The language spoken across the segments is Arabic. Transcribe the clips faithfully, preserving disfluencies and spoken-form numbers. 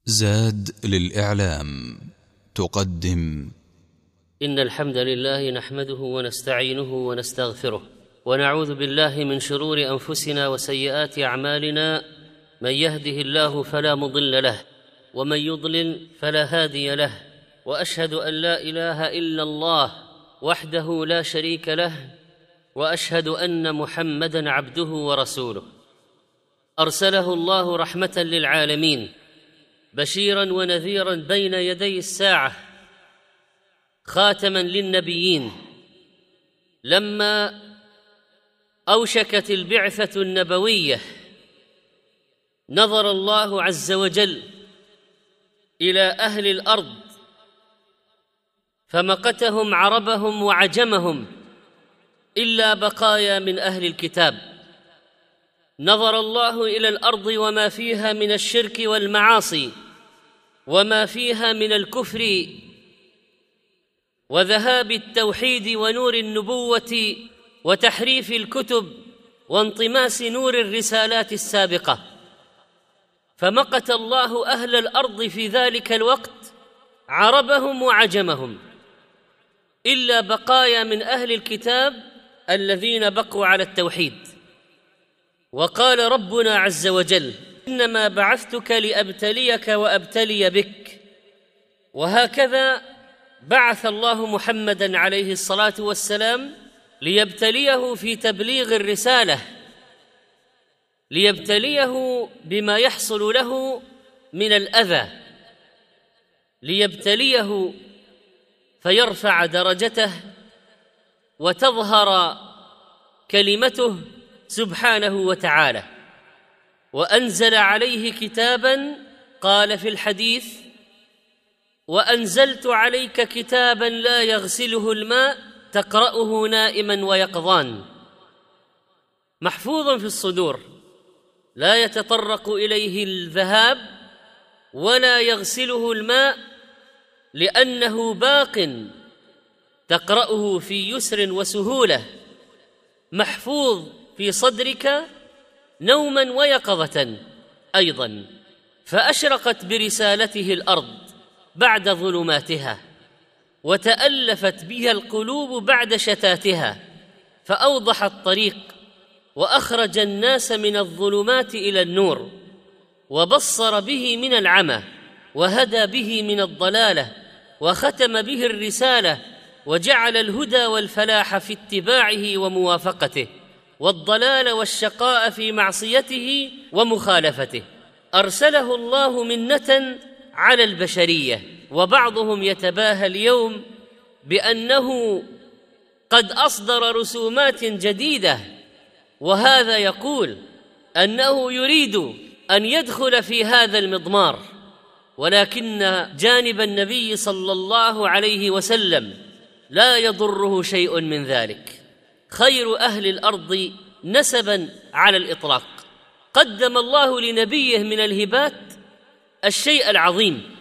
زاد للإعلام تقدم. إن الحمد لله نحمده ونستعينه ونستغفره ونعوذ بالله من شرور أنفسنا وسيئات أعمالنا. من يهده الله فلا مضل له ومن يضلل فلا هادي له، وأشهد أن لا إله إلا الله وحده لا شريك له، وأشهد أن محمدًا عبده ورسوله أرسله الله رحمة للعالمين بشيرا ونذيرا بين يدي الساعة، خاتما للنبيين. لما أوشكت البعثة النبوية نظر الله عز وجل إلى أهل الأرض فمقتهم عربهم وعجمهم إلا بقايا من أهل الكتاب. نظر الله إلى الأرض وما فيها من الشرك والمعاصي وما فيها من الكفر وذهاب التوحيد ونور النبوة وتحريف الكتب وانطماس نور الرسالات السابقة، فمقت الله أهل الأرض في ذلك الوقت عربهم وعجمهم إلا بقايا من أهل الكتاب الذين بقوا على التوحيد. وقال ربنا عز وجل: إنما بعثتك لأبتليك وأبتلي بك. وهكذا بعث الله محمدًا عليه الصلاة والسلام ليبتليه في تبليغ الرسالة، ليبتليه بما يحصل له من الأذى، ليبتليه فيرفع درجته وتظهر كلمته سبحانه وتعالى. وأنزل عليه كتاباً، قال في الحديث: وأنزلت عليك كتاباً لا يغسله الماء تقرأه نائماً ويقظان، محفوظ في الصدور لا يتطرق إليه الذهاب ولا يغسله الماء، لأنه باق تقرأه في يسر وسهولة، محفوظ في صدرك نوماً ويقظة أيضاً. فأشرقت برسالته الأرض بعد ظلماتها، وتألفت بها القلوب بعد شتاتها، فأوضح الطريق وأخرج الناس من الظلمات إلى النور، وبصر به من العمى، وهدى به من الضلالة، وختم به الرسالة، وجعل الهدى والفلاح في اتباعه وموافقته، والضلال والشقاء في معصيته ومخالفته. أرسله الله منة على البشرية، وبعضهم يتباهى اليوم بأنه قد أصدر رسومات جديدة، وهذا يقول أنه يريد أن يدخل في هذا المضمار، ولكن جانب النبي صلى الله عليه وسلم لا يضره شيء من ذلك. خير أهل الأرض نسباً على الإطلاق، قدم الله لنبيه من الهبات الشيء العظيم،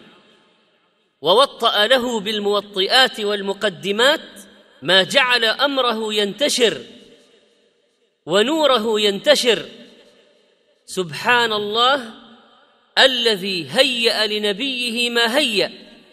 ووطأ له بالموطئات والمقدمات ما جعل أمره ينتشر ونوره ينتشر. سبحان الله الذي هيأ لنبيه ما هيأ،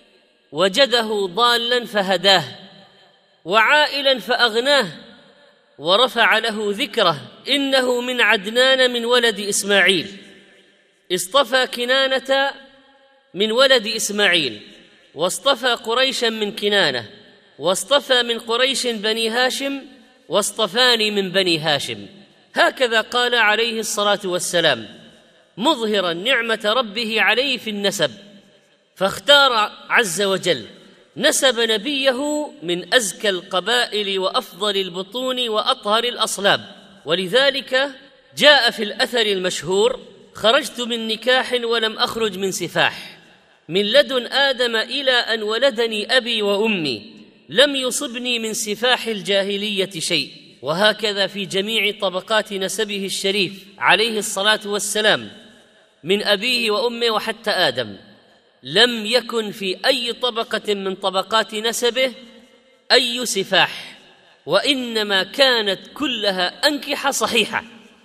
وجده ضالاً فهداه، وعائلاً فأغناه، ورفع له ذكره. إنه من عدنان من ولد إسماعيل، اصطفى كنانة من ولد إسماعيل، واصطفى قريشا من كنانة، واصطفى من قريش بني هاشم، واصطفاني من بني هاشم. هكذا قال عليه الصلاة والسلام، مظهرا نعمة ربه عليه في النسب، فاختار عز وجل نسب نبيه من أزكى القبائل وأفضل البطون وأطهر الأصلاب. ولذلك جاء في الأثر المشهور: خرجت من نكاح ولم أخرج من سفاح، من لدن آدم إلى أن ولدني أبي وأمي، لم يصبني من سفاح الجاهلية شيء. وهكذا في جميع طبقات نسبه الشريف عليه الصلاة والسلام، من أبيه وأمه وحتى آدم، لم يكن في أي طبقة من طبقات نسبه أي سفاح، وإنما كانت كلها أنكحة صحيحة،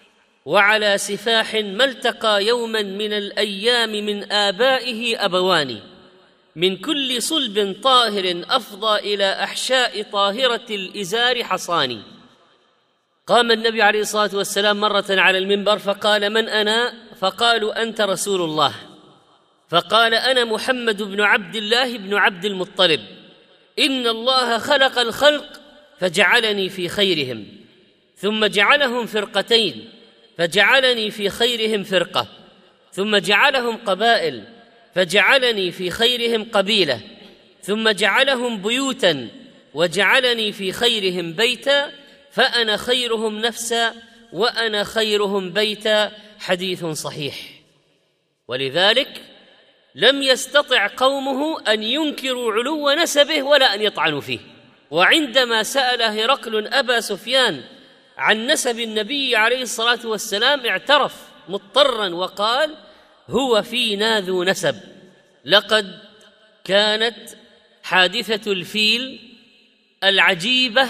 وعلى سفاح ما التقى يوما من الأيام من آبائه أبوان، من كل صلب طاهر أفضى إلى أحشاء طاهرة الإزار حصان. قام النبي عليه الصلاة والسلام مرة على المنبر فقال: من أنا؟ فقالوا: أنت رسول الله. فقال: أنا محمد بن عبد الله بن عبد المطلب، إن الله خلق الخلق فجعلني في خيرهم، ثم جعلهم فرقتين فجعلني في خيرهم فرقة، ثم جعلهم قبائل فجعلني في خيرهم قبيلة، ثم جعلهم بيوتا وجعلني في خيرهم بيتا، فأنا خيرهم نفسا وأنا خيرهم بيتا. حديث صحيح. ولذلك لم يستطع قومه أن ينكروا علو نسبه ولا أن يطعنوا فيه. وعندما سأل هرقل أبا سفيان عن نسب النبي عليه الصلاة والسلام اعترف مضطرا وقال: هو فينا ذو نسب. لقد كانت حادثة الفيل العجيبة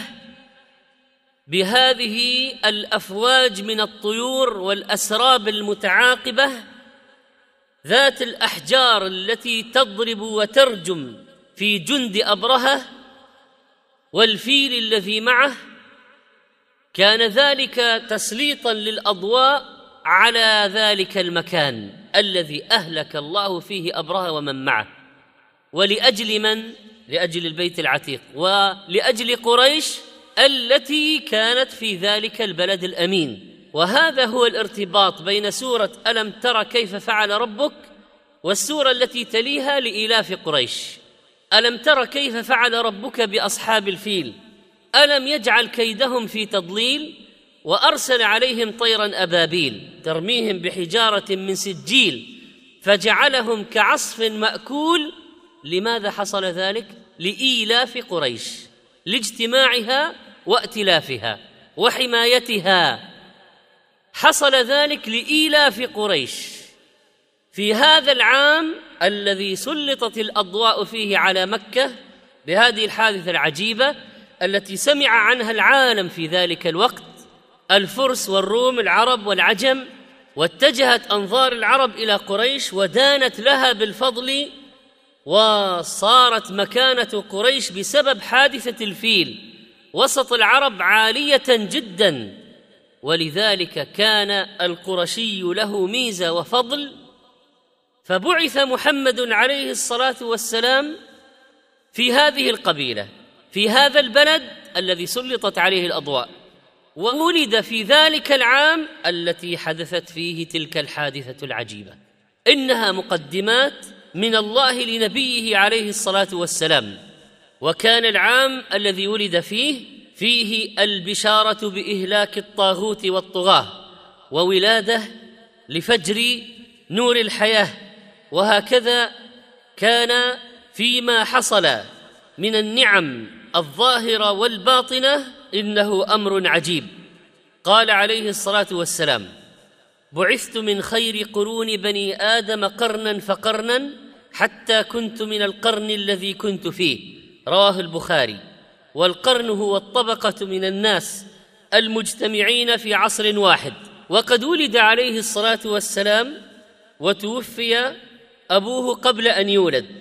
بهذه الأفواج من الطيور والأسراب المتعاقبة ذات الأحجار التي تضرب وترجم في جند أبرهة والفيل الذي معه، كان ذلك تسليطا للأضواء على ذلك المكان الذي أهلك الله فيه أبرهة ومن معه. ولأجل من؟ لأجل البيت العتيق ولأجل قريش التي كانت في ذلك البلد الأمين. وهذا هو الارتباط بين سورة ألم تر كيف فعل ربك والسورة التي تليها لإيلاف قريش. ألم تر كيف فعل ربك بأصحاب الفيل، ألم يجعل كيدهم في تضليل، وأرسل عليهم طيرا أبابيل ترميهم بحجارة من سجيل فجعلهم كعصف مأكول. لماذا حصل ذلك؟ لإيلاف قريش، لاجتماعها وائتلافها وحمايتها. حصل ذلك لإيلاف قريش في هذا العام الذي سلطت الأضواء فيه على مكة بهذه الحادثة العجيبة التي سمع عنها العالم في ذلك الوقت، الفرس والروم العرب والعجم، واتجهت أنظار العرب إلى قريش ودانت لها بالفضل، وصارت مكانة قريش بسبب حادثة الفيل وسط العرب عالية جدا. ولذلك كان القرشي له ميزة وفضل، فبعث محمد عليه الصلاة والسلام في هذه القبيلة في هذا البلد الذي سلطت عليه الأضواء، وولد في ذلك العام التي حدثت فيه تلك الحادثة العجيبة. إنها مقدمات من الله لنبيه عليه الصلاة والسلام. وكان العام الذي ولد فيه فيه البشارة بإهلاك الطاغوت والطغاة وولادة لفجر نور الحياة. وهكذا كان فيما حصل من النعم الظاهرة والباطنة إنه أمر عجيب. قال عليه الصلاة والسلام: بعثت من خير قرون بني آدم قرنا فقرنا حتى كنت من القرن الذي كنت فيه، رواه البخاري. والقرن هو الطبقة من الناس المجتمعين في عصر واحد. وقد ولد عليه الصلاة والسلام وتوفي أبوه قبل أن يولد،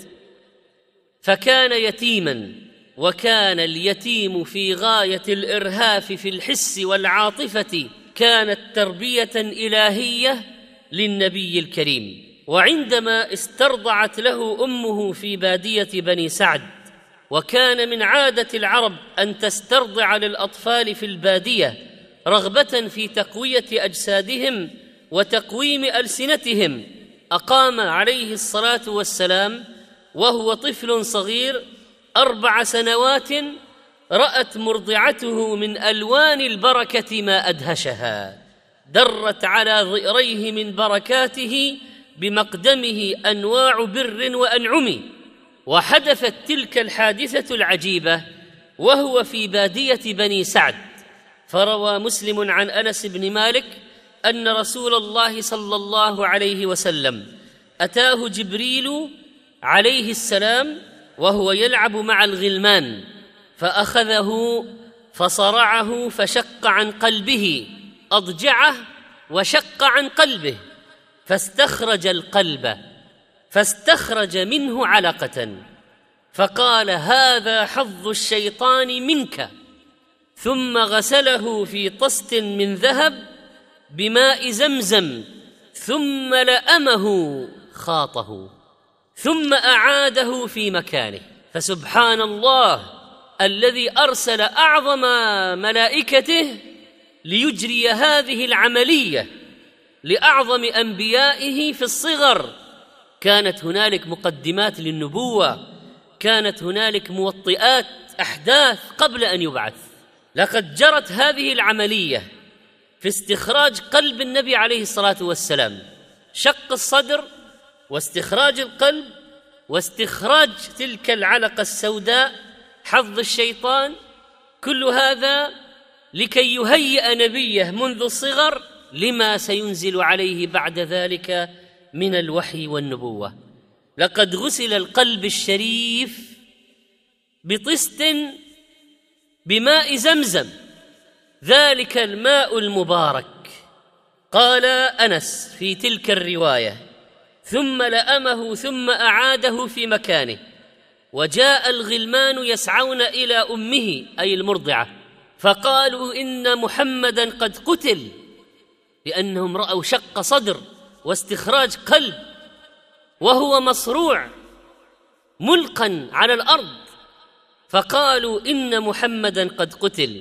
فكان يتيما، وكان اليتيم في غاية الإرهاف في الحس والعاطفة. كانت تربية إلهية للنبي الكريم. وعندما استرضعت له أمه في بادية بني سعد، وكان من عادة العرب أن تسترضع للأطفال في البادية رغبة في تقوية أجسادهم وتقويم ألسنتهم، أقام عليه الصلاة والسلام وهو طفل صغير أربع سنوات رأت مرضعته من ألوان البركة ما أدهشها، درت على ظئريه من بركاته بمقدمه أنواع بر وأنعم. وحدثت تلك الحادثة العجيبة وهو في بادية بني سعد. فروى مسلم عن أنس بن مالك أن رسول الله صلى الله عليه وسلم أتاه جبريل عليه السلام وهو يلعب مع الغلمان، فأخذه فصرعه فشق عن قلبه، أضجعه وشق عن قلبه فاستخرج القلب فاستخرج منه علقة فقال: هذا حظ الشيطان منك. ثم غسله في طست من ذهب بماء زمزم ثم لأمه خاطه ثم أعاده في مكانه. فسبحان الله الذي أرسل أعظم ملائكته ليجري هذه العملية لأعظم أنبيائه في الصغر. كانت هنالك مقدمات للنبوة، كانت هنالك موطئات أحداث قبل أن يبعث. لقد جرت هذه العملية في استخراج قلب النبي عليه الصلاة والسلام، شق الصدر واستخراج القلب واستخراج تلك العلقة السوداء حظ الشيطان، كل هذا لكي يهيئ نبيه منذ الصغر لما سينزل عليه بعد ذلك من الوحي والنبوة. لقد غسل القلب الشريف بطست بماء زمزم، ذلك الماء المبارك. قال أنس في تلك الرواية: ثم لأمه ثم أعاده في مكانه. وجاء الغلمان يسعون إلى أمه أي المرضعة فقالوا: إن محمدًا قد قتل، لأنهم رأوا شق صدر واستخراج قلب وهو مصروع ملقا على الأرض، فقالوا: إن محمدًا قد قتل.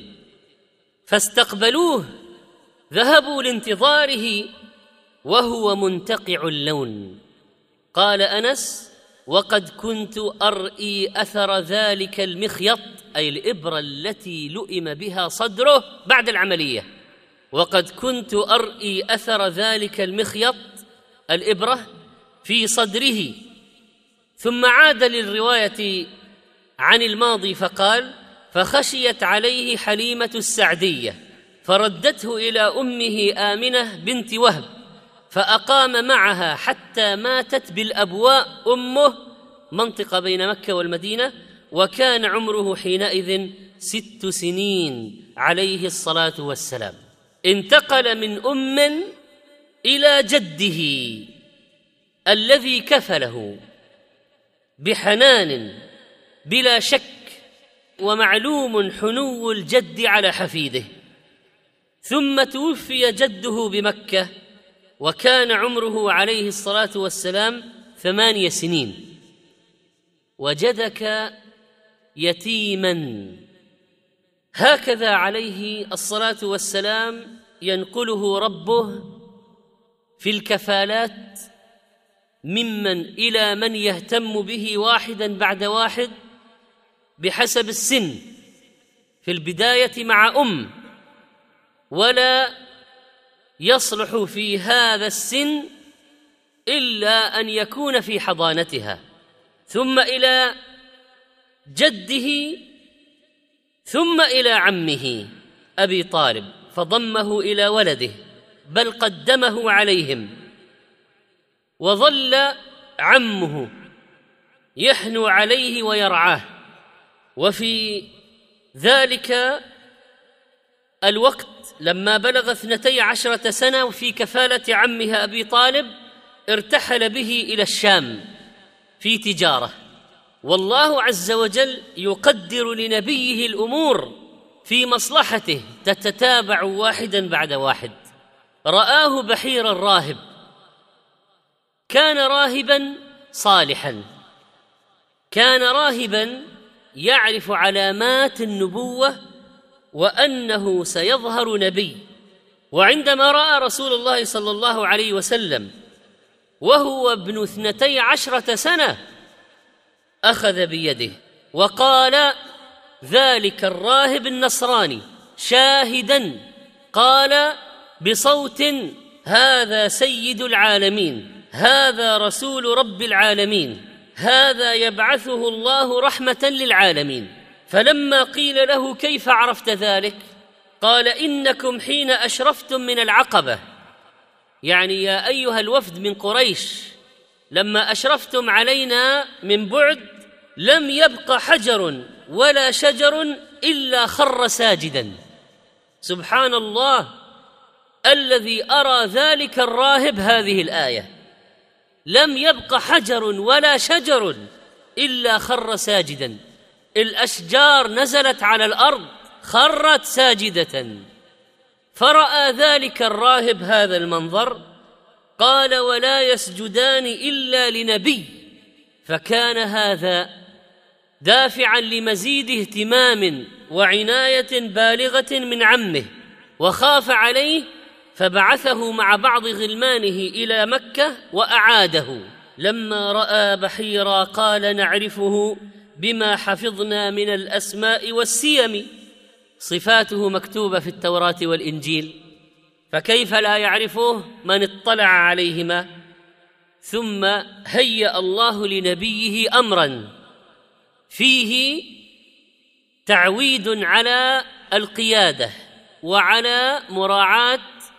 فاستقبلوه، ذهبوا لانتظاره وهو منتقع اللون. قال أنس: وقد كنت أرئي أثر ذلك المخيط أي الإبرة التي لؤم بها صدره بعد العملية، وقد كنت أرئي أثر ذلك المخيط الإبرة في صدره. ثم عاد للرواية عن الماضي فقال: فخشيت عليه حليمة السعدية فردته إلى أمه آمنة بنت وهب فأقام معها حتى ماتت بالأبواء أمه، منطقة بين مكة والمدينة، وكان عمره حينئذ ست سنين عليه الصلاة والسلام. انتقل من أم إلى جده الذي كفله بحنان بلا شك، ومعلوم حنو الجد على حفيده. ثم توفي جده بمكة وكان عمره عليه الصلاة والسلام ثمانية سنين. وجدك يتيما، هكذا عليه الصلاة والسلام ينقله ربه في الكفالات ممن إلى من يهتم به واحدا بعد واحد بحسب السن، في البداية مع أم، ولا يصلح في هذا السن إلا أن يكون في حضانتها، ثم إلى جده، ثم إلى عمه أبي طالب فضمه إلى ولده بل قدمه عليهم، وظل عمه يحنو عليه ويرعاه. وفي ذلك الوقت لما بلغ اثنتي عشرة سنة وفي كفالة عمها أبي طالب ارتحل به إلى الشام في تجارة. والله عز وجل يقدر لنبيه الأمور في مصلحته تتتابع واحدا بعد واحد. رآه بحير الراهب، كان راهبا صالحا، كان راهبا يعرف علامات النبوة وأنه سيظهر نبي. وعندما رأى رسول الله صلى الله عليه وسلم وهو ابن اثنتي عشرة سنة أخذ بيده وقال: ذلك الراهب النصراني شاهدا، قال بصوت: هذا سيد العالمين، هذا رسول رب العالمين، هذا يبعثه الله رحمة للعالمين. فلما قيل له: كيف عرفت ذلك؟ قال: إنكم حين أشرفتم من العقبة، يعني يا أيها الوفد من قريش لما أشرفتم علينا من بعد لم يبق حجر ولا شجر إلا خر ساجدا. سبحان الله، الذي أرى ذلك الراهب هذه الآية: لم يبق حجر ولا شجر إلا خر ساجدا. الأشجار نزلت على الأرض خرت ساجدة. فرأى ذلك الراهب هذا المنظر، قال: ولا يسجدان إلا لنبي. فكان هذا دافعا لمزيد اهتمام وعناية بالغة من عمه، وخاف عليه فبعثه مع بعض غلمانه إلى مكة وأعاده. لما رأى بحيرا قال: نعرفه بما حفظنا من الأسماء والسيم. صفاته مكتوبة في التوراة والإنجيل، فكيف لا يعرفه من اطلع عليهما؟ ثم هيأ الله لنبيه أمرا فيه تعويد على القيادة وعلى مراعاة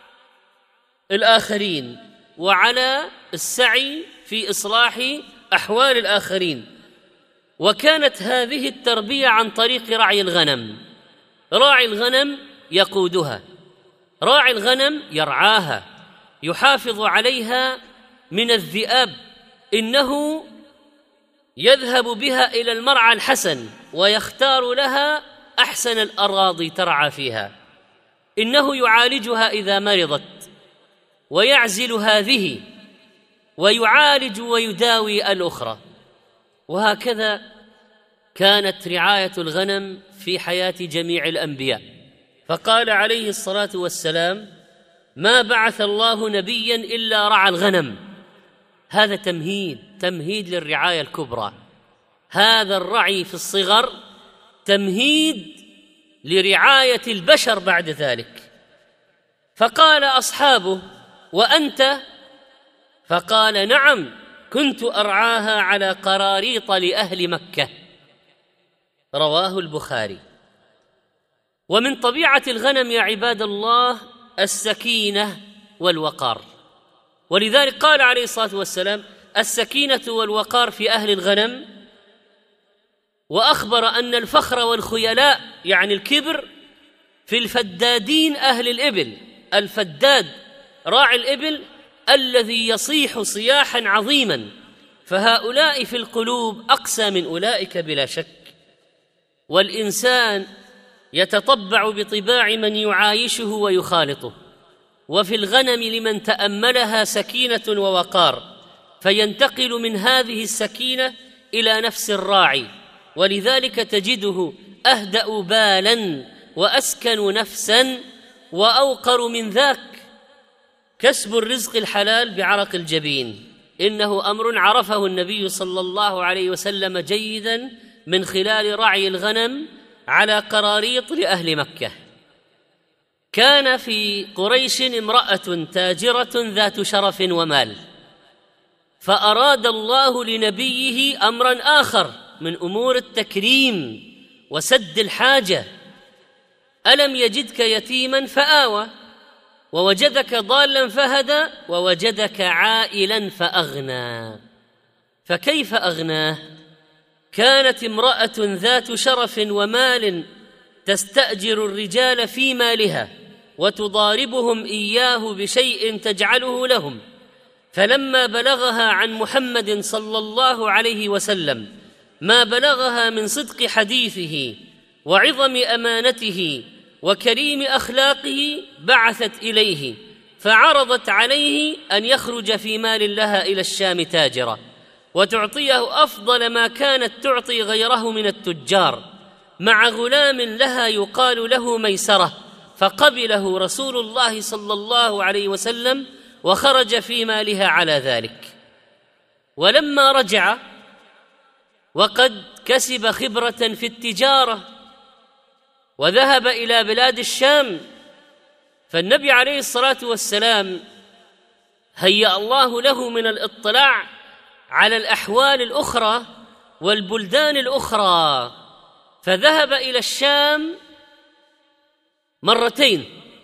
الآخرين وعلى السعي في إصلاح أحوال الآخرين. وكانت هذه التربية عن طريق رعي الغنم. راعي الغنم يقودها، راعي الغنم يرعاها، يحافظ عليها من الذئاب. إنه يذهب بها إلى المرعى الحسن ويختار لها أحسن الأراضي ترعى فيها. إنه يعالجها إذا مرضت ويعزل هذه ويعالج ويداوي الأخرى. وهكذا كانت رعاية الغنم في حياة جميع الأنبياء. فقال عليه الصلاة والسلام: ما بعث الله نبيا إلا رعى الغنم. هذا تمهيد تمهيد للرعاية الكبرى. هذا الرعي في الصغر تمهيد لرعاية البشر بعد ذلك. فقال أصحابه: وأنت؟ فقال: نعم، كنت أرعاها على قراريط لأهل مكة. رواه البخاري. ومن طبيعة الغنم يا عباد الله السكينة والوقار، ولذلك قال عليه الصلاة والسلام: السكينة والوقار في أهل الغنم. وأخبر أن الفخر والخيلاء يعني الكبر في الفدادين أهل الإبل. الفداد راعي الإبل الذي يصيح صياحا عظيما، فهؤلاء في القلوب أقسى من أولئك بلا شك. والإنسان يتطبع بطباع من يعايشه ويخالطه. وفي الغنم لمن تأملها سكينة ووقار، فينتقل من هذه السكينة إلى نفس الراعي، ولذلك تجده أهدأ بالا وأسكن نفسا وأوقر من ذاك. كسب الرزق الحلال بعرق الجبين إنه أمر عرفه النبي صلى الله عليه وسلم جيدا من خلال رعي الغنم على قراريط لأهل مكة. كان في قريش امرأة تاجرة ذات شرف ومال، فأراد الله لنبيه أمرا آخر من أمور التكريم وسد الحاجة. ألم يجدك يتيما فآوى، ووجدك ضالا فهدى، ووجدك عائلا فأغنى. فكيف أغناه؟ كانت امرأة ذات شرف ومال تستأجر الرجال في مالها وتضاربهم إياه بشيء تجعله لهم. فلما بلغها عن محمد صلى الله عليه وسلم ما بلغها من صدق حديثه وعظم أمانته وكريم أخلاقه، بعثت إليه فعرضت عليه أن يخرج في مال لها إلى الشام تاجرا، وتعطيه أفضل ما كانت تعطي غيره من التجار، مع غلام لها يقال له ميسرة. فقبله رسول الله صلى الله عليه وسلم وخرج في مالها على ذلك. ولما رجع وقد كسب خبرة في التجارة وذهب إلى بلاد الشام، فالنبي عليه الصلاة والسلام هيأ الله له من الاطلاع على الأحوال الأخرى والبلدان الأخرى، فذهب إلى الشام مرتين،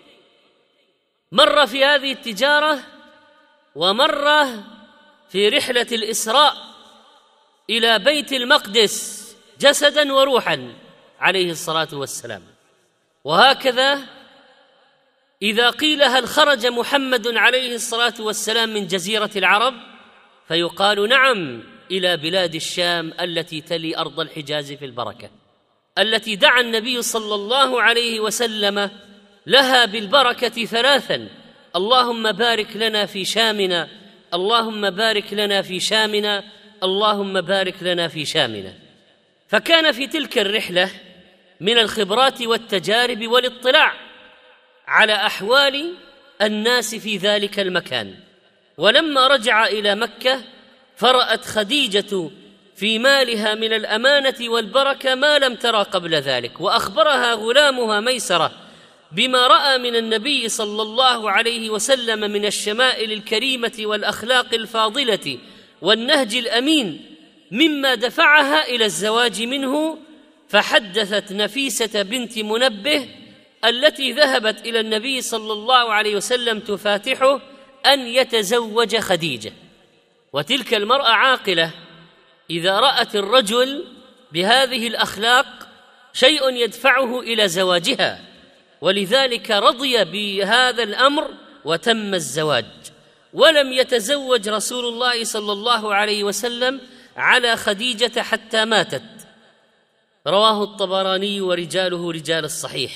مرة في هذه التجارة ومرة في رحلة الإسراء إلى بيت المقدس جسدا وروحا عليه الصلاة والسلام. وهكذا إذا قيل هل خرج محمد عليه الصلاة والسلام من جزيرة العرب؟ فيقال نعم، إلى بلاد الشام التي تلي أرض الحجاز في البركة، التي دعا النبي صلى الله عليه وسلم لها بالبركة ثلاثا: اللهم بارك لنا في شامنا، اللهم بارك لنا في شامنا، اللهم بارك لنا في شامنا. فكان في تلك الرحلة من الخبرات والتجارب والاطلاع على أحوال الناس في ذلك المكان. ولما رجع إلى مكة فرأت خديجة في مالها من الأمانة والبركة ما لم ترى قبل ذلك، وأخبرها غلامها ميسرة بما رأى من النبي صلى الله عليه وسلم من الشمائل الكريمة والأخلاق الفاضلة والنهج الأمين، مما دفعها إلى الزواج منه. فحدثت نفيسة بنت منبه التي ذهبت إلى النبي صلى الله عليه وسلم تفاتحه أن يتزوج خديجة. وتلك المرأة عاقلة، إذا رأت الرجل بهذه الأخلاق شيء يدفعه إلى زواجها، ولذلك رضي بهذا الأمر وتم الزواج. ولم يتزوج رسول الله صلى الله عليه وسلم على خديجة حتى ماتت، رواه الطبراني ورجاله رجال الصحيح.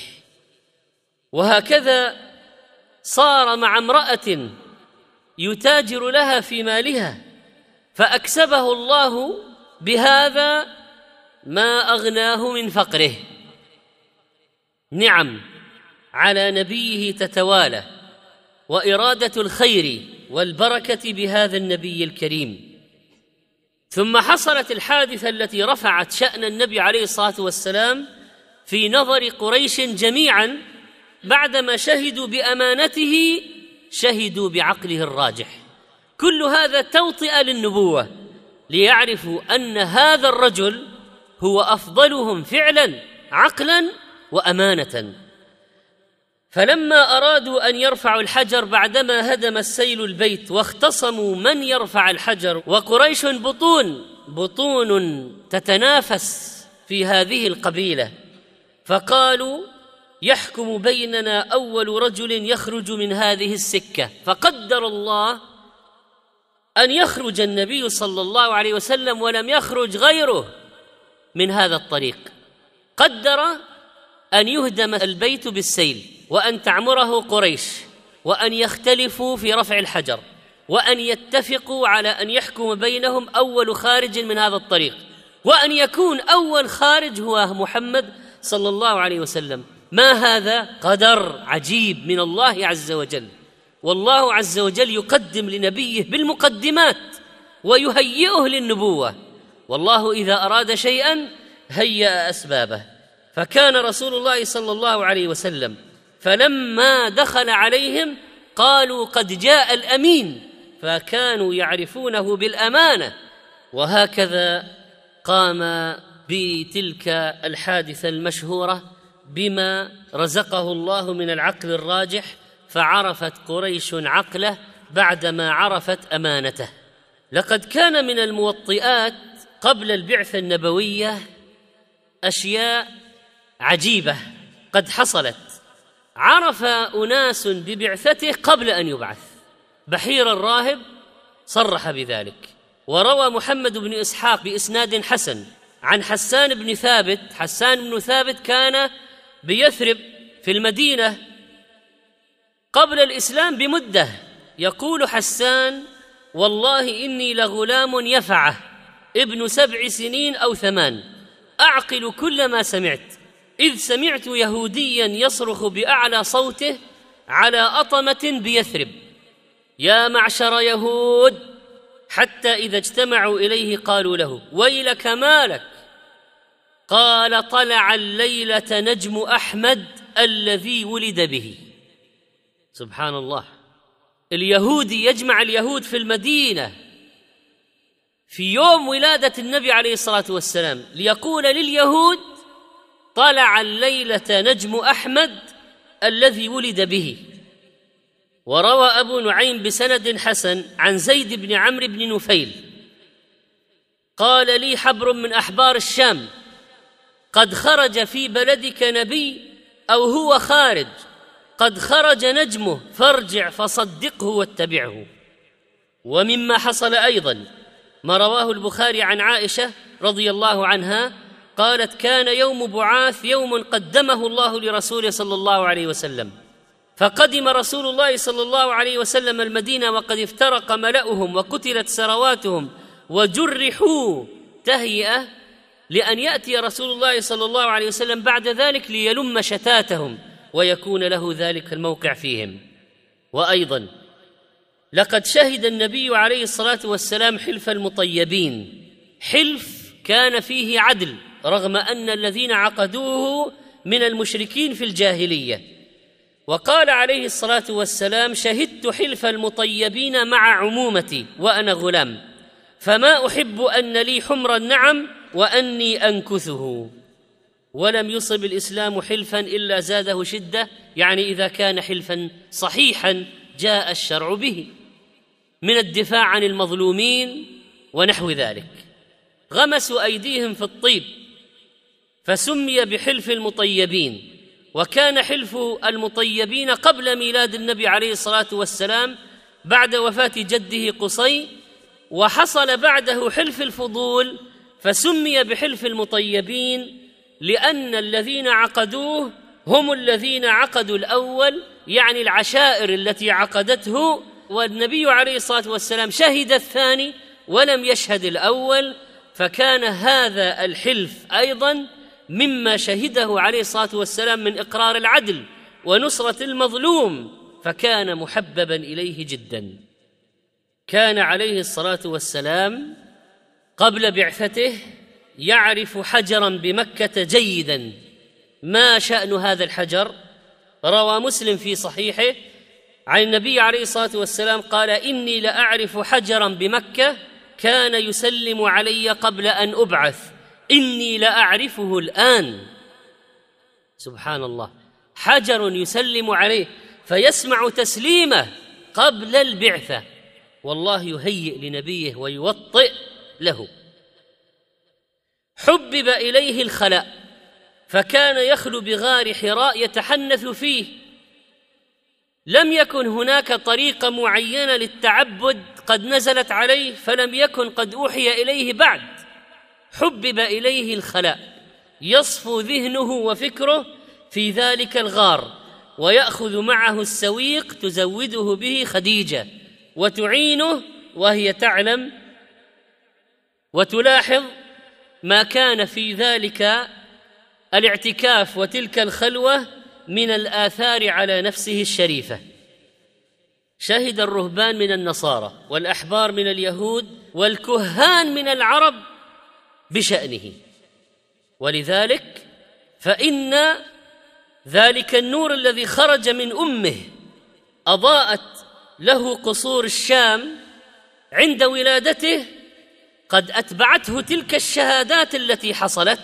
وهكذا صار مع امرأة يتاجر لها في مالها، فأكسبه الله بهذا ما أغناه من فقره. نعم على نبيه تتوالى، وإرادة الخير والبركة بهذا النبي الكريم. ثم حصلت الحادثة التي رفعت شأن النبي عليه الصلاة والسلام في نظر قريش جميعا. بعدما شهدوا بأمانته شهدوا بعقله الراجح. كل هذا توطئة للنبوة، ليعرفوا أن هذا الرجل هو أفضلهم فعلا عقلا وأمانة. فلما أرادوا أن يرفعوا الحجر بعدما هدم السيل البيت، واختصموا من يرفع الحجر، وقريش بطون بطون تتنافس في هذه القبيلة، فقالوا يحكم بيننا أول رجل يخرج من هذه السكة. فقدر الله أن يخرج النبي صلى الله عليه وسلم ولم يخرج غيره من هذا الطريق. قدر أن يهدم البيت بالسيل، وأن تعمره قريش، وأن يختلفوا في رفع الحجر، وأن يتفقوا على أن يحكم بينهم أول خارج من هذا الطريق، وأن يكون أول خارج هو محمد صلى الله عليه وسلم. ما هذا؟ قدر عجيب من الله عز وجل. والله عز وجل يقدم لنبيه بالمقدمات ويهيئه للنبوة، والله إذا أراد شيئا هيأ أسبابه. فكان رسول الله صلى الله عليه وسلم فلما دخل عليهم قالوا قد جاء الأمين، فكانوا يعرفونه بالأمانة. وهكذا قام بتلك الحادثة المشهورة بما رزقه الله من العقل الراجح، فعرفت قريش عقله بعدما عرفت أمانته. لقد كان من الموطئات قبل البعثة النبوية أشياء عجيبة قد حصلت. عرف أناس ببعثته قبل أن يبعث. بحير الراهب صرح بذلك، وروى محمد بن إسحاق بإسناد حسن عن حسان بن ثابت. حسان بن ثابت كان بيثرب في المدينة قبل الإسلام بمدة. يقول حسان: والله إني لغلام يفعه ابن سبع سنين أو ثمان، أعقل كل ما سمعت، إذ سمعت يهوديا يصرخ بأعلى صوته على أطمة بيثرب: يا معشر يهود، حتى إذا اجتمعوا إليه قالوا له: ويلك مالك؟ قال: طلع الليلة نجم أحمد الذي ولد به. سبحان الله، اليهودي يجمع اليهود في المدينة في يوم ولادة النبي عليه الصلاة والسلام ليقول لليهود: طلع الليلة نجم أحمد الذي ولد به. وروى أبو نعيم بسند حسن عن زيد بن عمرو بن نفيل قال: لي حبر من أحبار الشام قد خرج في بلدك نبي أو هو خارج، قد خرج نجمه فارجع فصدقه واتبعه. ومما حصل أيضا ما رواه البخاري عن عائشة رضي الله عنها قالت: كان يوم بعاث يوم قدمه الله لرسوله صلى الله عليه وسلم، فقدم رسول الله صلى الله عليه وسلم المدينة وقد افترق ملأهم وقتلت سرواتهم وجرحوا تهيئة لأن يأتي رسول الله صلى الله عليه وسلم بعد ذلك ليلم شتاتهم ويكون له ذلك الموقع فيهم. وأيضا لقد شهد النبي عليه الصلاة والسلام حلف المطيبين، حلف كان فيه عدل رغم أن الذين عقدوه من المشركين في الجاهلية. وقال عليه الصلاة والسلام: شهدت حلف المطيبين مع عمومتي وأنا غلام، فما أحب أن لي حمر النعم وأني أنكثه. ولم يصب الإسلام حلفا إلا زاده شدة، يعني إذا كان حلفا صحيحا جاء الشرع به من الدفاع عن المظلومين ونحو ذلك. غمسوا أيديهم في الطيب فسمي بحلف المطيبين، وكان حلف المطيبين قبل ميلاد النبي عليه الصلاة والسلام بعد وفاة جده قصي، وحصل بعده حلف الفضول فسمي بحلف المطيبين لأن الذين عقدوه هم الذين عقدوا الأول، يعني العشائر التي عقدته، والنبي عليه الصلاة والسلام شهد الثاني ولم يشهد الأول، فكان هذا الحلف أيضا مما شهده عليه الصلاة والسلام من إقرار العدل ونصرة المظلوم، فكان محببا إليه جدا. كان عليه الصلاة والسلام قبل بعثته يعرف حجرا بمكة جيدا. ما شأن هذا الحجر؟ روى مسلم في صحيحه عن النبي عليه الصلاة والسلام قال: إني لأعرف حجرا بمكة كان يسلم علي قبل أن أبعث، إني لأعرفه الآن. سبحان الله، حجر يسلم عليه فيسمع تسليمه قبل البعثة، والله يهيئ لنبيه ويوطئ له. حبب إليه الخلاء فكان يخلو بغار حراء يتحنث فيه، لم يكن هناك طريقة معينة للتعبد قد نزلت عليه، فلم يكن قد أوحي إليه بعد. حبب إليه الخلاء، يصفو ذهنه وفكره في ذلك الغار، ويأخذ معه السويق تزوده به خديجة وتعينه وهي تعلم وتلاحظ ما كان في ذلك الاعتكاف وتلك الخلوة من الآثار على نفسه الشريفة. شهد الرهبان من النصارى والأحبار من اليهود والكهان من العرب بشأنه، ولذلك فإن ذلك النور الذي خرج من أمه أضاءت له قصور الشام عند ولادته قد أتبعته تلك الشهادات التي حصلت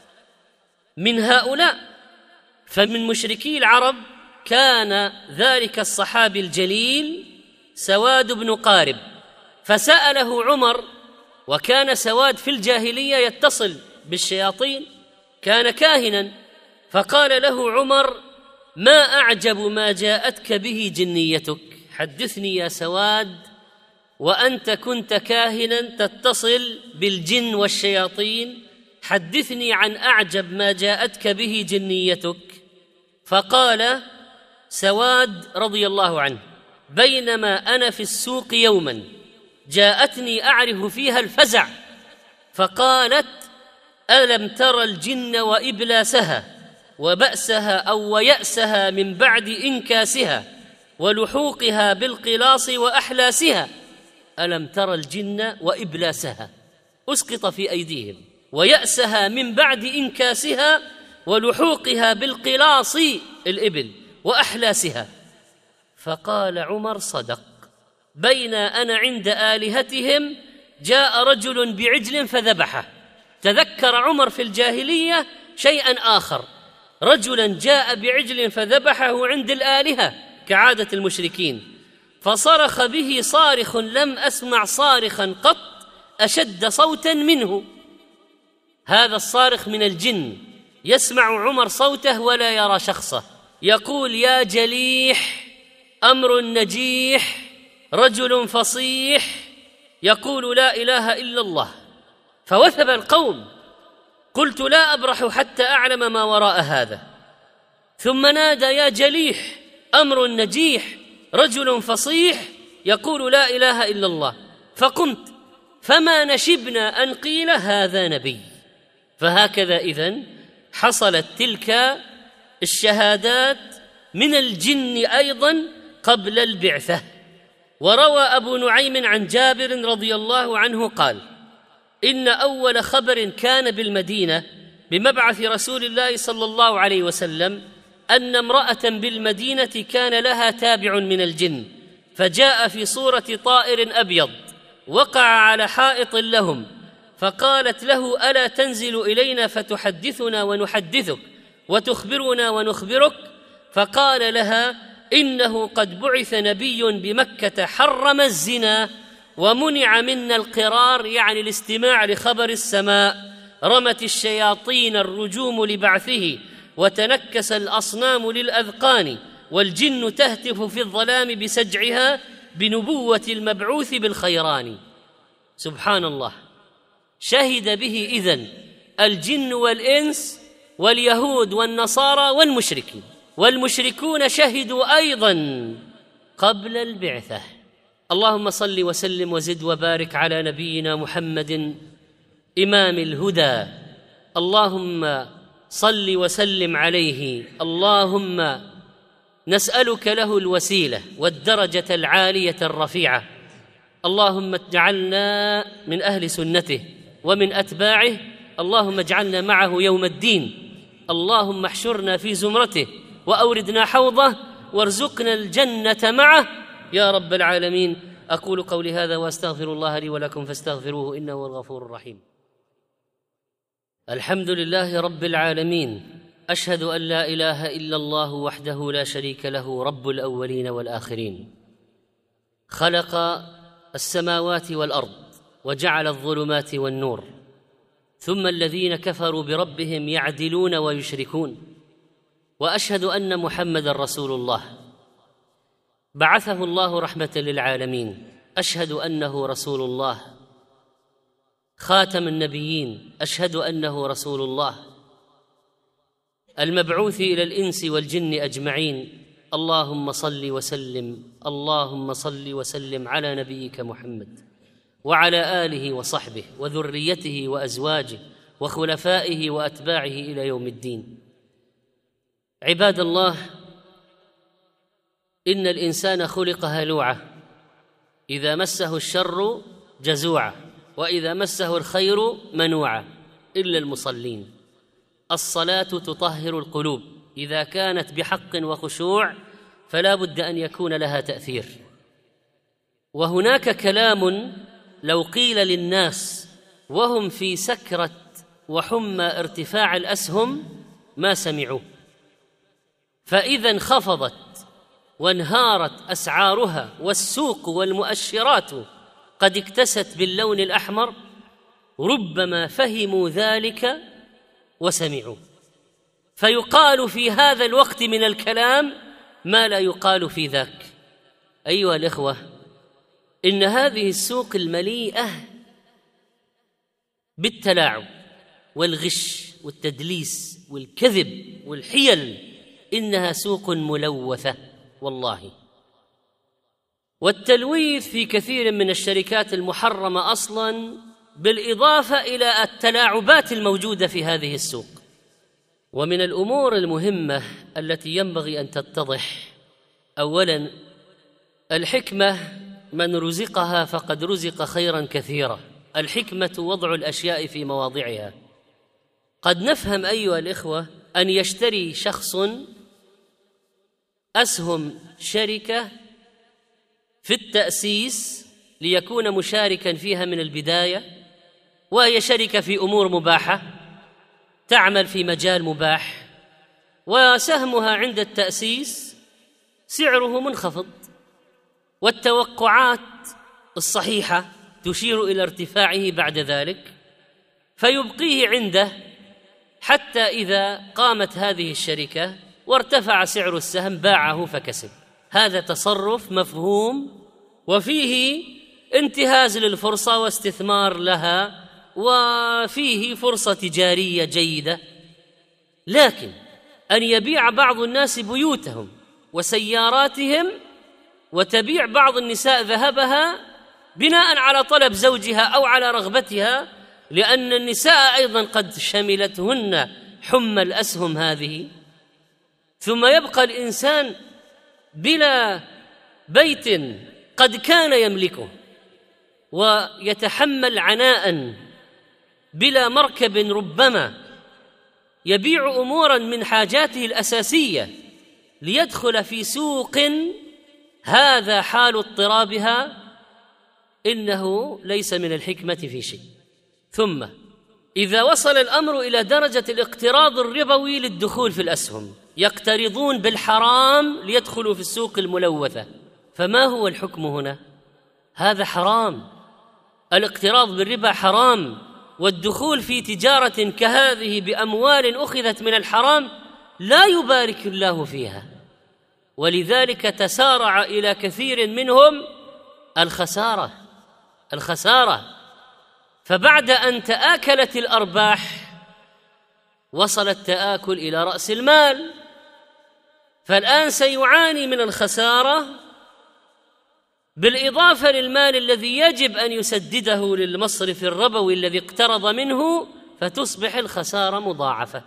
من هؤلاء. فمن مشركي العرب كان ذلك الصحابي الجليل سواد بن قارب، فسأله عمر، وكان سواد في الجاهلية يتصل بالشياطين، كان كاهنا، فقال له عمر: ما أعجب ما جاءتك به جنيتك، حدثني يا سواد وأنت كنت كاهنا تتصل بالجن والشياطين، حدثني عن أعجب ما جاءتك به جنيتك. فقال سواد رضي الله عنه: بينما أنا في السوق يوما جاءتني أعرف فيها الفزع، فقالت: ألم تر الجن وإبلاسها وبأسها أو ويأسها من بعد إنكاسها ولحوقها بالقلاص وأحلاسها. ألم تر الجن وإبلاسها، أسقط في أيديهم، ويأسها من بعد إنكاسها ولحوقها بالقلاص الإبل وأحلاسها. فقال عمر: صدق، بين أنا عند آلهتهم جاء رجل بعجل فذبحه. تذكر عمر في الجاهلية شيئا آخر، رجلا جاء بعجل فذبحه عند الآلهة كعادة المشركين، فصرخ به صارخ لم أسمع صارخا قط أشد صوتا منه. هذا الصارخ من الجن، يسمع عمر صوته ولا يرى شخصه، يقول: يا جليح، أمر نجيح، رجل فصيح يقول لا إله إلا الله. فوثب القوم. قلت: لا أبرح حتى أعلم ما وراء هذا. ثم نادى: يا جليح، أمر نجيح، رجل فصيح يقول لا إله إلا الله. فقمت، فما نشبنا أن قيل هذا نبي. فهكذا إذن حصلت تلك الشهادات من الجن أيضا قبل البعثة. وروى أبو نعيم عن جابر رضي الله عنه قال: إن أول خبر كان بالمدينة بمبعث رسول الله صلى الله عليه وسلم أن امرأة بالمدينة كان لها تابع من الجن، فجاء في صورة طائر أبيض، وقع على حائط لهم، فقالت له: ألا تنزل إلينا فتحدثنا ونحدثك وتخبرنا ونخبرك؟ فقال لها: إنه قد بعث نبي بمكة حرم الزنا ومنع منا القرار، يعني الاستماع لخبر السماء، رمت الشياطين الرجوم لبعثه، وتنكس الأصنام للأذقان، والجن تهتف في الظلام بسجعها بنبوة المبعوث بالخيران. سبحان الله. شهد به إذن الجن والإنس واليهود والنصارى والمشركين، والمشركون شهدوا أيضا قبل البعثة. اللهم صل وسلم وزد وبارك على نبينا محمد إمام الهدى. اللهم صل وسلم عليه. اللهم نسألك له الوسيلة والدرجة العالية الرفيعة. اللهم اجعلنا من أهل سنته ومن أتباعه. اللهم اجعلنا معه يوم الدين. اللهم احشرنا في زمرته وأوردنا حوضه وارزقنا الجنة معه يا رب العالمين. أقول قولي هذا وأستغفر الله لي ولكم فاستغفروه إنه هو الغفور الرحيم. الحمد لله رب العالمين. أشهد أن لا إله إلا الله وحده لا شريك له، رب الأولين والآخرين. خلق السماوات والأرض وجعل الظلمات والنور، ثم الذين كفروا بربهم يعدلون ويشركون. وأشهد أن محمدًا رسول الله بعثه الله رحمة للعالمين. أشهد أنه رسول الله خاتم النبيين. أشهد أنه رسول الله المبعوث إلى الإنس والجن أجمعين. اللهم صل وسلم اللهم صل وسلم على نبيك محمد وعلى آله وصحبه وذريته وأزواجه وخلفائه وأتباعه إلى يوم الدين. عباد الله، إن الإنسان خلق هلوعا، إذا مسه الشر جزوعا، وإذا مسه الخير منوعا، إلا المصلين. الصلاة تطهر القلوب، إذا كانت بحق وخشوع فلا بد أن يكون لها تأثير. وهناك كلام لو قيل للناس وهم في سكرة وحمى ارتفاع الأسهم ما سمعوه، فإذا انخفضت وانهارت أسعارها والسوق والمؤشرات قد اكتست باللون الأحمر، ربما فهموا ذلك وسمعوا، فيقال في هذا الوقت من الكلام ما لا يقال في ذاك. أيها الإخوة، إن هذه السوق المليئة بالتلاعب والغش والتدليس والكذب والحيل إنها سوق ملوثة والله. والتلويث في كثير من الشركات المحرمة أصلاً، بالإضافة إلى التلاعبات الموجودة في هذه السوق. ومن الأمور المهمة التي ينبغي أن تتضح، أولاً الحكمة من رزقها فقد رزق خيراً كثيراً. الحكمة وضع الأشياء في مواضعها. قد نفهم أيها الإخوة أن يشتري شخص أسهم شركة في التأسيس ليكون مشاركاً فيها من البداية، وهي شركة في أمور مباحة تعمل في مجال مباح، وسهمها عند التأسيس سعره منخفض، والتوقعات الصحيحة تشير إلى ارتفاعه بعد ذلك، فيبقيه عنده حتى إذا قامت هذه الشركة وارتفع سعر السهم باعه فكسب. هذا تصرف مفهوم وفيه انتهاز للفرصة واستثمار لها، وفيه فرصة تجارية جيدة. لكن أن يبيع بعض الناس بيوتهم وسياراتهم وتبيع بعض النساء ذهبها بناء على طلب زوجها أو على رغبتها، لأن النساء أيضا قد شملتهن حمى الأسهم هذه، ثم يبقى الإنسان بلا بيت قد كان يملكه ويتحمل عناء بلا مركب، ربما يبيع أمورا من حاجاته الأساسية ليدخل في سوق هذا حال اضطرابها، إنه ليس من الحكمة في شيء. ثم إذا وصل الأمر إلى درجة الاقتراض الربوي للدخول في الأسهم، يقترضون بالحرام ليدخلوا في السوق الملوثة، فما هو الحكم هنا؟ هذا حرام، الاقتراض بالربا حرام، والدخول في تجارة كهذه بأموال أخذت من الحرام لا يبارك الله فيها، ولذلك تسارع إلى كثير منهم الخسارة الخسارة فبعد أن تآكلت الأرباح وصل التآكل إلى رأس المال، فالآن سيعاني من الخسارة بالإضافة للمال الذي يجب أن يسدده للمصرف الربوي الذي اقترض منه، فتصبح الخسارة مضاعفة.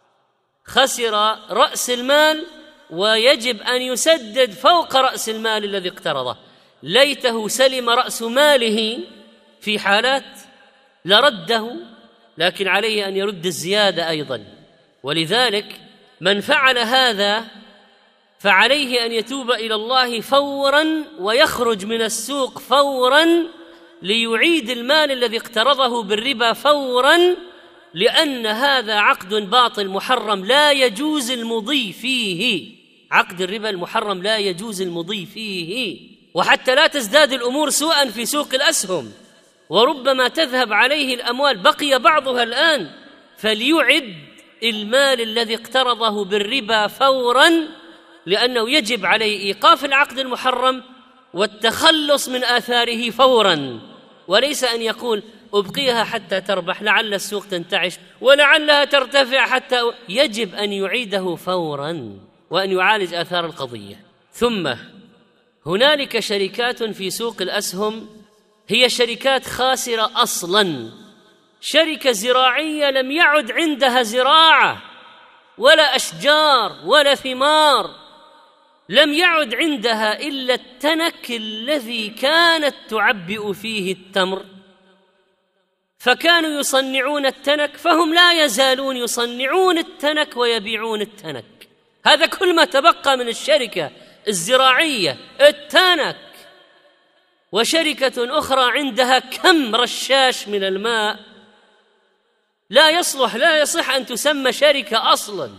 خسر رأس المال ويجب أن يسدد فوق رأس المال الذي اقترضه. ليته سلم رأس ماله في حالات لرده، لكن عليه أن يرد الزيادة أيضا. ولذلك من فعل هذا فعليه أن يتوب إلى الله فورا ويخرج من السوق فورا ليعيد المال الذي اقترضه بالربا فورا، لأن هذا عقد باطل محرم لا يجوز المضي فيه. عقد الربا المحرم لا يجوز المضي فيه، وحتى لا تزداد الأمور سوءا في سوق الأسهم وربما تذهب عليه الأموال، بقي بعضها الآن، فليعد المال الذي اقترضه بالربا فورا، لأنه يجب عليه إيقاف العقد المحرم والتخلص من آثاره فورا، وليس أن يقول أبقيها حتى تربح، لعل السوق تنتعش ولعلها ترتفع حتى. يجب أن يعيده فورا وأن يعالج آثار القضية. ثم هنالك شركات في سوق الأسهم هي شركات خاسرة أصلا، شركة زراعية لم يعد عندها زراعة ولا أشجار ولا ثمار، لم يعد عندها إلا التنك الذي كانت تعبئ فيه التمر، فكانوا يصنعون التنك، فهم لا يزالون يصنعون التنك ويبيعون التنك. هذا كل ما تبقى من الشركة الزراعية، التنك. وشركة أخرى عندها كم رشاش من الماء، لا يصلح لا يصح أن تسمى شركة أصلا،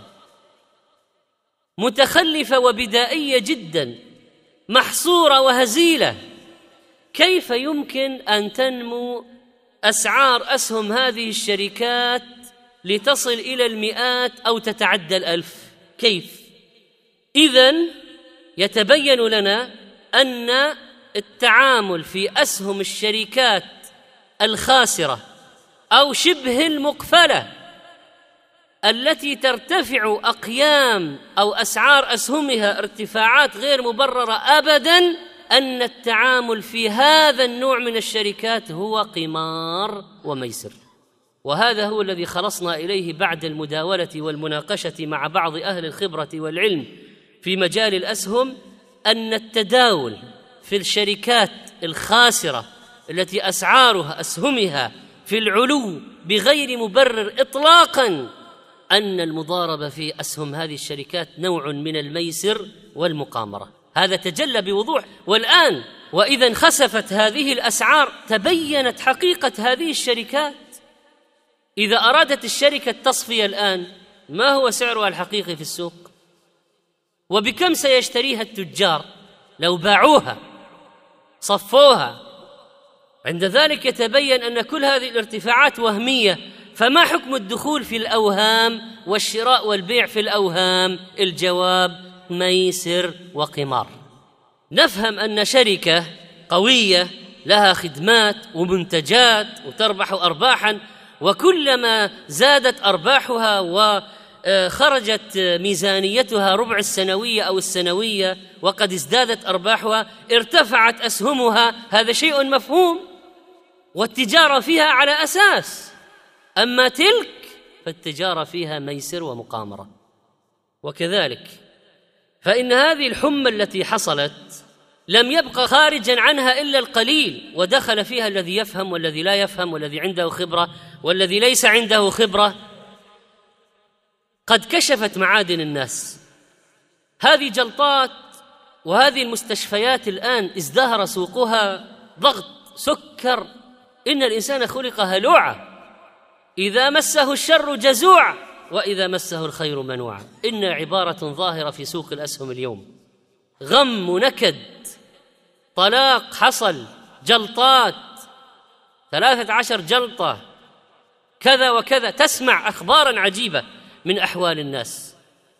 متخلفة وبدائية جدا، محصورة وهزيلة. كيف يمكن أن تنمو أسعار أسهم هذه الشركات لتصل إلى المئات أو تتعدى الألف؟ كيف؟ إذن يتبين لنا أن التعامل في أسهم الشركات الخاسرة أو شبه المقفلة التي ترتفع أقيام أو أسعار أسهمها ارتفاعات غير مبررة أبداً، أن التعامل في هذا النوع من الشركات هو قمار وميسر. وهذا هو الذي خلصنا إليه بعد المداولة والمناقشة مع بعض أهل الخبرة والعلم في مجال الأسهم، أن التداول في الشركات الخاسرة التي أسعارها أسهمها في العلو بغير مبرر إطلاقاً، أن المضاربة في أسهم هذه الشركات نوع من الميسر والمقامرة. هذا تجلى بوضوح. والآن وإذا انخسفت هذه الأسعار تبينت حقيقة هذه الشركات. إذا أرادت الشركة التصفية الآن، ما هو سعرها الحقيقي في السوق؟ وبكم سيشتريها التجار لو باعوها صفوها؟ عند ذلك يتبين أن كل هذه الارتفاعات وهمية، فما حكم الدخول في الأوهام والشراء والبيع في الأوهام؟ الجواب: ميسر وقمار. نفهم أن شركة قوية لها خدمات ومنتجات وتربح أرباحا، وكلما زادت أرباحها وخرجت ميزانيتها ربع السنوية أو السنوية وقد ازدادت أرباحها ارتفعت أسهمها، هذا شيء مفهوم، والتجارة فيها على أساس. أما تلك فالتجارة فيها ميسر ومقامرة. وكذلك فإن هذه الحمى التي حصلت لم يبقى خارجا عنها إلا القليل، ودخل فيها الذي يفهم والذي لا يفهم، والذي عنده خبرة والذي ليس عنده خبرة. قد كشفت معادن الناس. هذه جلطات، وهذه المستشفيات الآن ازدهر سوقها ضغط، سكر. إن الإنسان خلق هلوعا، إذا مسه الشر جزوعا وإذا مسه الخير منوعا. إن عبارة ظاهرة في سوق الأسهم اليوم: غم ونكد، طلاق حصل، جلطات، ثلاثة عشر جلطة، كذا وكذا. تسمع أخباراً عجيبة من أحوال الناس.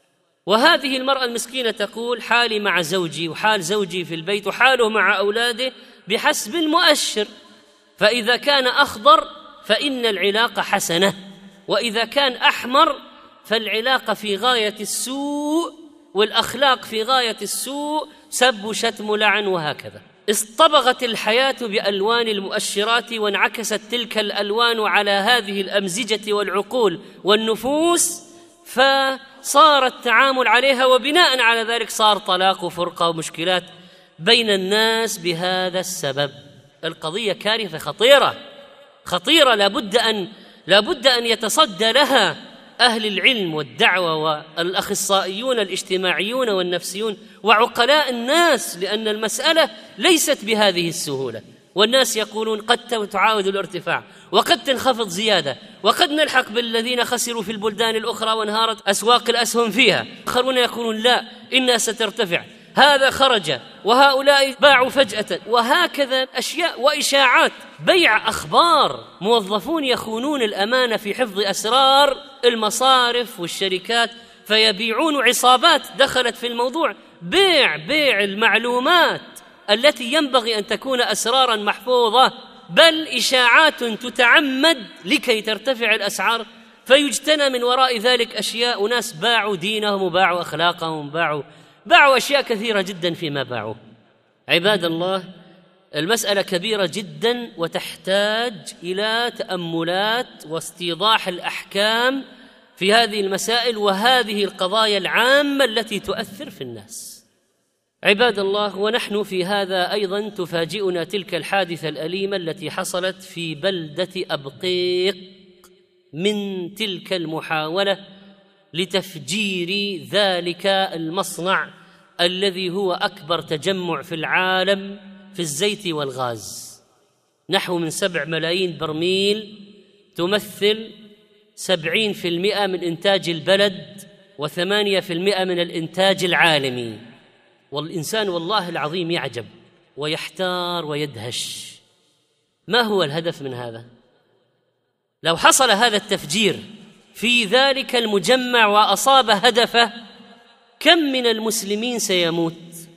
وهذه المرأة المسكينة تقول: حالي مع زوجي وحال زوجي في البيت وحاله مع أولاده بحسب المؤشر، فإذا كان أخضر فإن العلاقة حسنة، وإذا كان أحمر فالعلاقة في غاية السوء، والأخلاق في غاية السوء، سب وشتم ولعن وهكذا. اصطبغت الحياة بألوان المؤشرات، وانعكست تلك الألوان على هذه الأمزجة والعقول والنفوس، فصار التعامل عليها، وبناء على ذلك صار طلاق وفرقة ومشكلات بين الناس بهذا السبب. القضية كارثة خطيرة خطيرة، لابد أن لابد أن يتصدى لها أهل العلم والدعوة والأخصائيون الاجتماعيون والنفسيون وعقلاء الناس، لأن المسألة ليست بهذه السهولة. والناس يقولون قد تعاود الارتفاع وقد تنخفض زيادة، وقد نلحق بالذين خسروا في البلدان الأخرى وانهارت أسواق الأسهم فيها. آخرون يقولون لا، إنها سترتفع، هذا خرج وهؤلاء باعوا فجأة، وهكذا أشياء وإشاعات، بيع أخبار. موظفون يخونون الأمانة في حفظ أسرار المصارف والشركات، فيبيعون عصابات دخلت في الموضوع، بيع بيع المعلومات التي ينبغي أن تكون أسرارا محفوظة، بل إشاعات تتعمد لكي ترتفع الأسعار، فيجتنى من وراء ذلك أشياء. وناس باعوا دينهم وباعوا أخلاقهم وباعوا باعوا أشياء كثيرة جدا فيما باعوا. عباد الله، المسألة كبيرة جدا وتحتاج إلى تأملات واستيضاح الأحكام في هذه المسائل وهذه القضايا العامة التي تؤثر في الناس. عباد الله، ونحن في هذا أيضا تفاجئنا تلك الحادثة الأليمة التي حصلت في بلدة أبقيق من تلك المحاولة لتفجير ذلك المصنع الذي هو أكبر تجمع في العالم في الزيت والغاز. نحو من سبع ملايين برميل، تمثل سبعين في المئة من إنتاج البلد وثمانية في المئة من الإنتاج العالمي. والإنسان والله العظيم يعجب ويحتار ويدهش، ما هو الهدف من هذا؟ لو حصل هذا التفجير في ذلك المجمع وأصاب هدفه، كم من المسلمين سيموت؟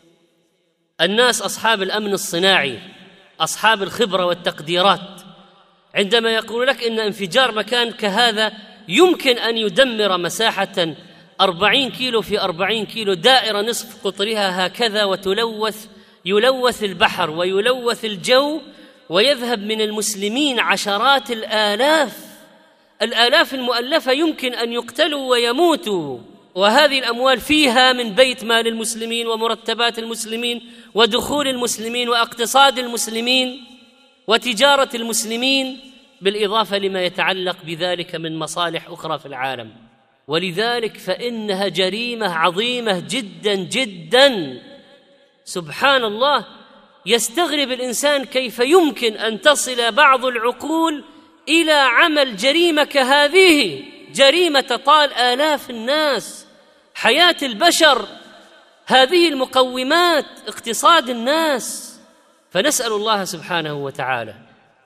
الناس أصحاب الأمن الصناعي، أصحاب الخبرة والتقديرات، عندما يقول لك إن انفجار مكان كهذا يمكن أن يدمر مساحة أربعين كيلو في أربعين كيلو، دائرة نصف قطرها هكذا، وتلوث يلوث البحر ويلوث الجو، ويذهب من المسلمين عشرات الآلاف الآلاف المؤلفة يمكن أن يقتلوا ويموتوا، وهذه الأموال فيها من بيت مال المسلمين ومرتبات المسلمين ودخول المسلمين واقتصاد المسلمين وتجارة المسلمين، بالإضافة لما يتعلق بذلك من مصالح أخرى في العالم. ولذلك فإنها جريمة عظيمة جدا جدا. سبحان الله، يستغرب الإنسان كيف يمكن أن تصل بعض العقول إلى عمل جريمة كهذه، جريمة تطال آلاف الناس، حياة البشر، هذه المقومات، اقتصاد الناس. فنسأل الله سبحانه وتعالى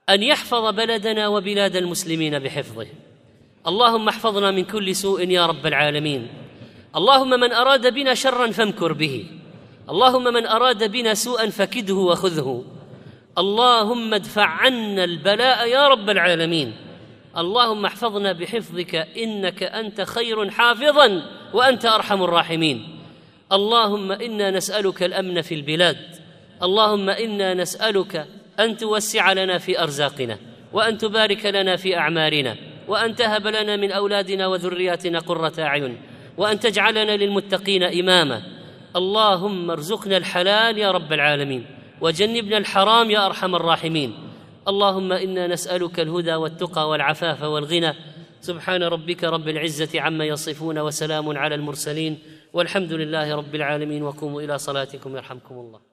أن يحفظ بلدنا وبلاد المسلمين بحفظه. اللهم احفظنا من كل سوء يا رب العالمين. اللهم من أراد بنا شرا فامكر به، اللهم من أراد بنا سوءا فكده وخذه، اللهم ادفع عنا البلاء يا رب العالمين. اللهم احفظنا بحفظك إنك أنت خير حافظا وأنت أرحم الراحمين. اللهم إنا نسألك الأمن في البلاد، اللهم إنا نسألك أن توسع لنا في أرزاقنا، وأن تبارك لنا في أعمارنا، وأن تهب لنا من أولادنا وذرياتنا قرة أعين، وأن تجعلنا للمتقين إماما. اللهم ارزقنا الحلال يا رب العالمين، وجنبنا الحرام يا أرحم الراحمين. اللهم إنا نسألك الهدى والتقى والعفاف والغنى. سبحان ربك رب العزة عما يصفون، وسلام على المرسلين، والحمد لله رب العالمين. وقوموا إلى صلاتكم يرحمكم الله.